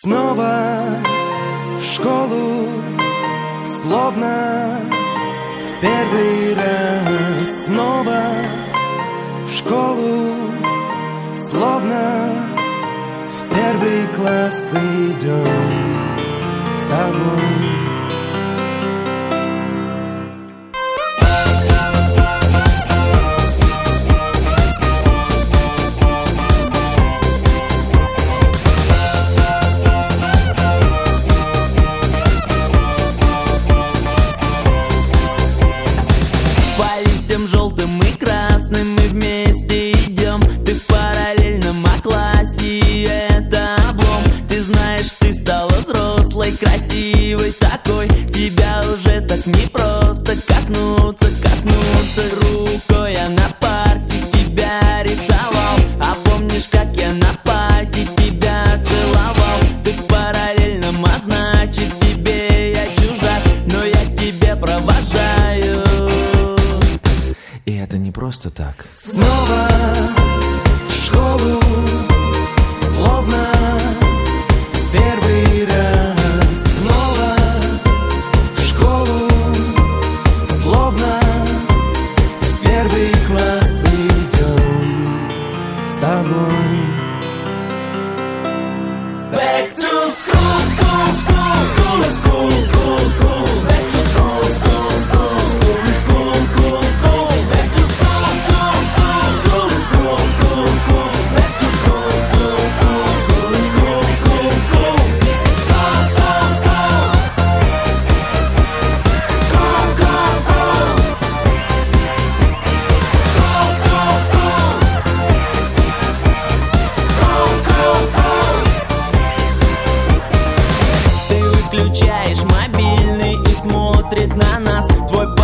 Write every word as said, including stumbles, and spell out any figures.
Снова в школу, словно в первый раз. Снова в школу, словно в первый класс идем с тобой. Желтым и красным мы вместе идем. Ты в параллельном классе, и это облом. Ты знаешь, ты стала взрослой, красивой такой. Тебя уже так непросто коснуться, коснуться рукой. Я на парте тебя рисовал, а помнишь, как я на парте тебя целовал? Ты в параллельном, а значит тебе я чужак, но я к тебе провожаю. И это не просто так. Снова в школу, словно в первый раз. Снова в школу, словно в первый класс идем с тобой. Back to school, school, school, school is cool, cool, cool. Back to school, school, school, school is cool, cool, cool. Back to school, school, school, school is cool, cool, cool. Back to school, school, school, school is cool, cool, cool. School, school, school. Cool, cool, cool. School, school, school. Cool, cool, cool. Ты выключаешь мобильный и смотрит на нас твой